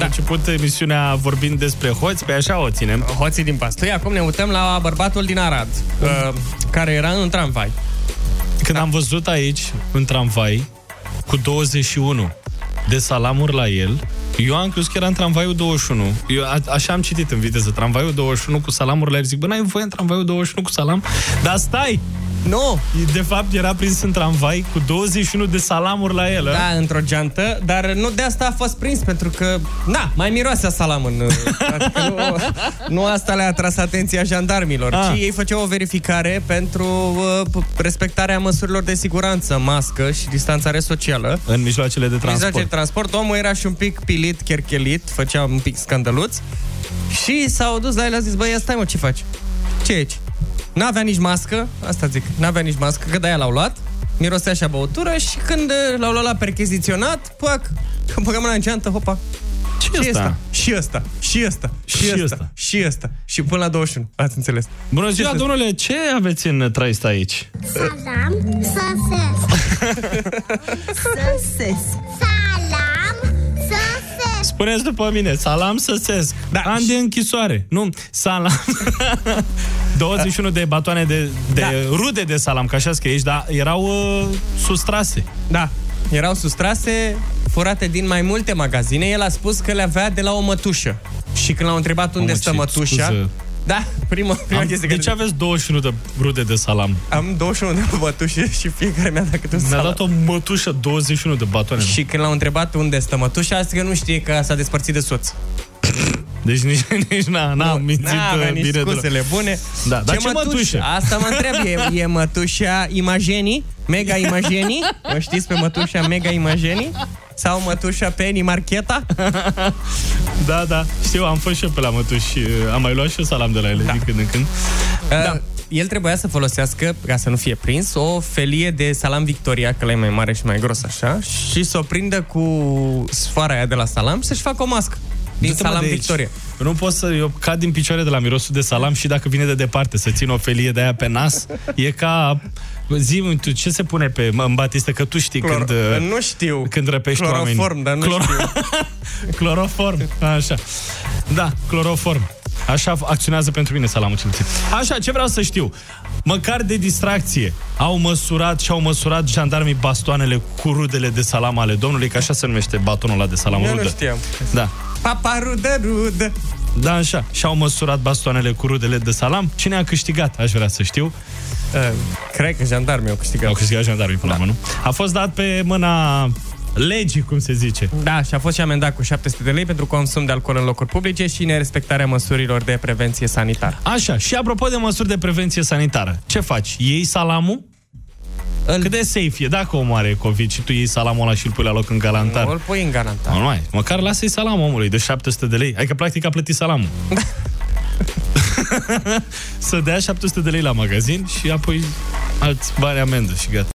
început emisiunea vorbind despre hoți, pe așa o ținem. Hoții din Paslui. Acum ne uităm la bărbatul din Arad, care era în tramvai. Când am văzut aici, în tramvai, cu 21 de salamuri la el, eu am crezut că era în tramvaiul 21. Eu așa am citit în viteză, tramvaiul 21 cu salamuri la el. Zic, bă, n-ai voie în tramvaiul 21 cu salam? Dar stai! Nu! De fapt, era prins în tramvai cu 21 de salamuri la el. Da, într-o geantă, dar nu de asta a fost prins, pentru că, mai miroase a salam în... Adică nu asta le-a atras atenția jandarmilor, ci ei făceau o verificare pentru respectarea măsurilor de siguranță, mască și distanțare socială. În mijloacele de transport. În mijloacele de transport. Omul era și un pic pilit, cherchelit, făcea un pic scandăluț și s-au dus la el, a zis, băi, ia stai mă, ce faci? Ce e aici? N-avea nici mască, asta zic, n-avea nici mască, că de-aia l-au luat, mirosea așa băutură și când l-au luat la percheziționat, pac, că băgăm la geantă, hopa. Și ăsta. Și ăsta. Și ăsta. Și ăsta. Și ăsta. Și până la 21, ați înțeles. Bună ziua, domnule, ce aveți în traist aici? Salam, săsesc. Săsesc. Salam, săsesc. Spuneți după mine, salam săsesc. Da. An de închisoare. Nu, salam. 21 de batoane de rude de salam, că așa scrie aici, dar erau sustrase. Da, erau sustrase, furate din mai multe magazine. El a spus că le avea de la o mătușă. Și când l-au întrebat unde stă mătușa... Scuză. Da, prima chestie. De ce aveți 21 de rude de salam? Am 21 de mătușe și fiecare mi-a dat câte un salam. Mi-a dat o mătușă 21 de batoane. Și când l-au întrebat unde stă mătușa, a zis că nu știe că s-a despărțit de soț. Deci nici n-am mințit nici bine. Scuzele bune. Da, dar ce mătușă? Asta mă întreb, e mătușa Imagenii? Mega Imagenii? O știți pe mătușa Mega Imagenii? Sau mătușa Penny Marcheta? Da, știu, am fost și eu pe la mătuși. Am mai luat și eu salam de la ele din când în când. El trebuia să folosească, ca să nu fie prins, o felie de salam Victoria, că ăla e mai mare și mai gros așa, și să o prindă cu sfoara aia de la salam să-și facă o mască din salam Victoria. Eu nu pot eu cad din picioare de la mirosul de salam și dacă vine de departe să țin o felie de aia pe nas, e ca... Zi-mi tu, ce se pune în batistă, că tu știi nu știu. Când răpești oamenii. Cloroform, dar nu știu. Cloroform, așa. Da, cloroform. Așa acționează pentru mine salamul cel puțin. Așa, ce vreau să știu? Măcar de distracție au măsurat jandarmii bastoanele cu rudele de salam ale domnului, că așa se numește batonul ăla de salam rudă. Nu știam. Da. Papa rudă. Da, așa. Și-au măsurat bastoanele cu rudele de salam. Cine a câștigat? Aș vrea să știu. Cred că jandarmii au câștigat. Au câștigat jandarmii până la urmă, nu? A fost dat pe mâna legii, cum se zice. Da, și a fost și amendat cu 700 de lei pentru consum de alcool în locuri publice și nerespectarea măsurilor de prevenție sanitară. Așa, și apropo de măsuri de prevenție sanitară, ce faci? Iei salamul? Cât de safe e? Dacă omul are COVID și tu iei salamul ăla și îl pui la loc în galantar. Nu, îl pui în galantar. Nu mai, măcar lasă-i salamul omului de 700 de lei. Adică practic a plătit salamul. Să dea 700 de lei la magazin și apoi alți bani amendă și gata.